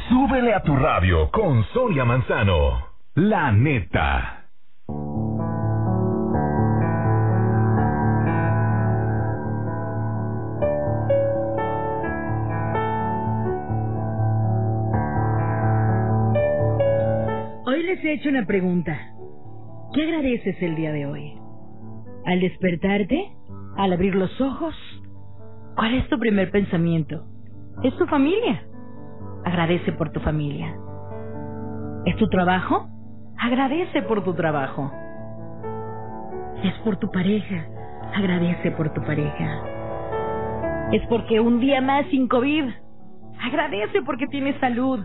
Súbele a tu radio con Sonia Manzano. La neta. Hoy les he hecho una pregunta. ¿Qué agradeces el día de hoy? ¿Al despertarte? ¿Al abrir los ojos? ¿Cuál es tu primer pensamiento? ¿Es tu familia? Agradece por tu familia. ¿Es tu trabajo? Agradece por tu trabajo. ¿Es por tu pareja? Agradece por tu pareja. ¿Es porque un día más sin COVID? Agradece porque tienes salud.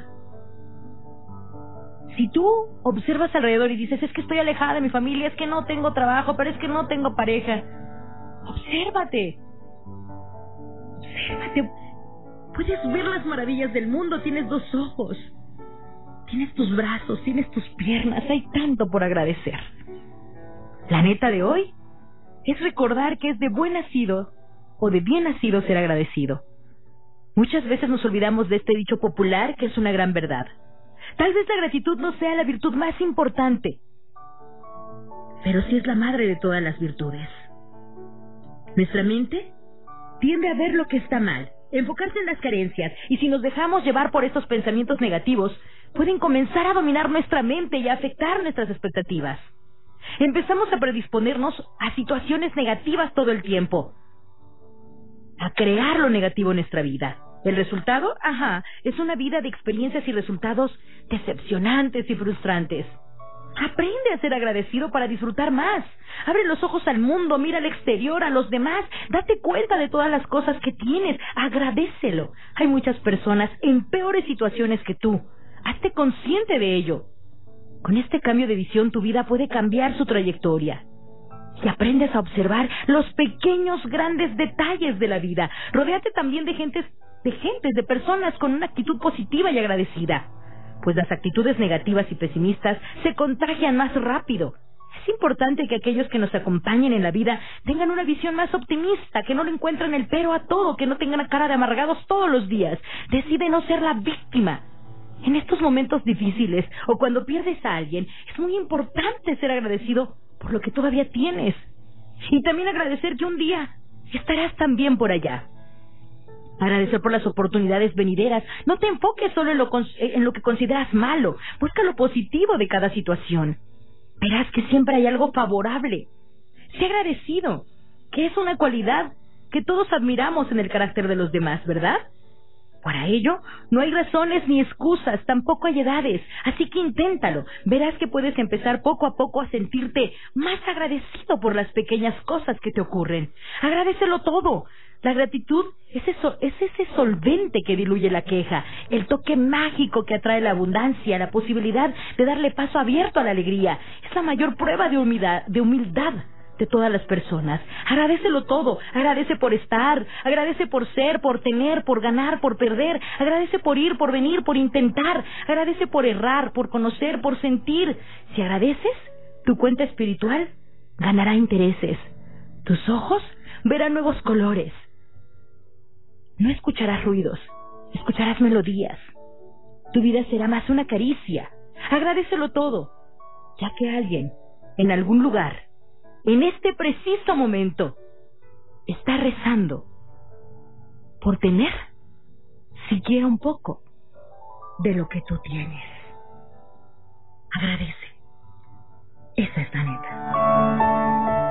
Si tú observas alrededor y dices, es que estoy alejada de mi familia, es que no tengo trabajo, pero es que no tengo pareja, obsérvate. Obsérvate. Puedes ver las maravillas del mundo, tienes 2 ojos, tienes tus brazos, tienes tus piernas, hay tanto por agradecer. La neta de hoy es recordar que es de buen nacido o de bien nacido ser agradecido. Muchas veces nos olvidamos de este dicho popular que es una gran verdad. Tal vez la gratitud no sea la virtud más importante, pero sí es la madre de todas las virtudes. Nuestra mente tiende a ver lo que está mal, enfocarse en las carencias, y si nos dejamos llevar por estos pensamientos negativos, pueden comenzar a dominar nuestra mente y a afectar nuestras expectativas. Empezamos a predisponernos a situaciones negativas todo el tiempo, a crear lo negativo en nuestra vida. ¿El resultado? Es una vida de experiencias y resultados decepcionantes y frustrantes. Aprende a ser agradecido para disfrutar más. Abre los ojos al mundo, mira al exterior, a los demás. Date cuenta de todas las cosas que tienes. Agradécelo. Hay muchas personas en peores situaciones que tú. Hazte consciente de ello. Con este cambio de visión, tu vida puede cambiar su trayectoria. Y aprendes a observar los pequeños, grandes detalles de la vida. Rodéate también de personas con una actitud positiva y agradecida. Pues las actitudes negativas y pesimistas se contagian más rápido. Es importante que aquellos que nos acompañen en la vida tengan una visión más optimista, que no le encuentren el pero a todo, que no tengan la cara de amargados todos los días. Decide no ser la víctima. En estos momentos difíciles o cuando pierdes a alguien, es muy importante ser agradecido por lo que todavía tienes. Y también agradecer que un día estarás también por allá. Agradecer por las oportunidades venideras. No te enfoques solo en lo que consideras malo. Busca lo positivo de cada situación. Verás que siempre hay algo favorable. Sé agradecido, que es una cualidad que todos admiramos en el carácter de los demás, ¿verdad? Para ello, no hay razones ni excusas, tampoco hay edades. Así que inténtalo. Verás que puedes empezar poco a poco a sentirte más agradecido por las pequeñas cosas que te ocurren. Agradécelo todo. La gratitud es ese solvente que diluye la queja, el toque mágico que atrae la abundancia, la posibilidad de darle paso abierto a la alegría. Es la mayor prueba de humildad de todas las personas. Agradécelo todo. Agradece por estar, agradece por ser, por tener, por ganar, por perder. Agradece por ir, por venir, por intentar. Agradece por errar, por conocer, por sentir. Si agradeces, tu cuenta espiritual ganará intereses. Tus ojos verán nuevos colores. No escucharás ruidos, escucharás melodías. Tu vida será más una caricia. Agradécelo todo, ya que alguien, en algún lugar, en este preciso momento, está rezando por tener siquiera un poco de lo que tú tienes. Agradece. Esa es la neta.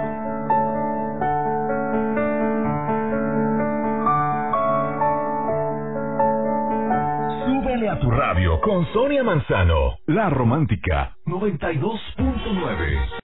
Súbele a tu radio con Sonia Manzano. La Romántica 92.9.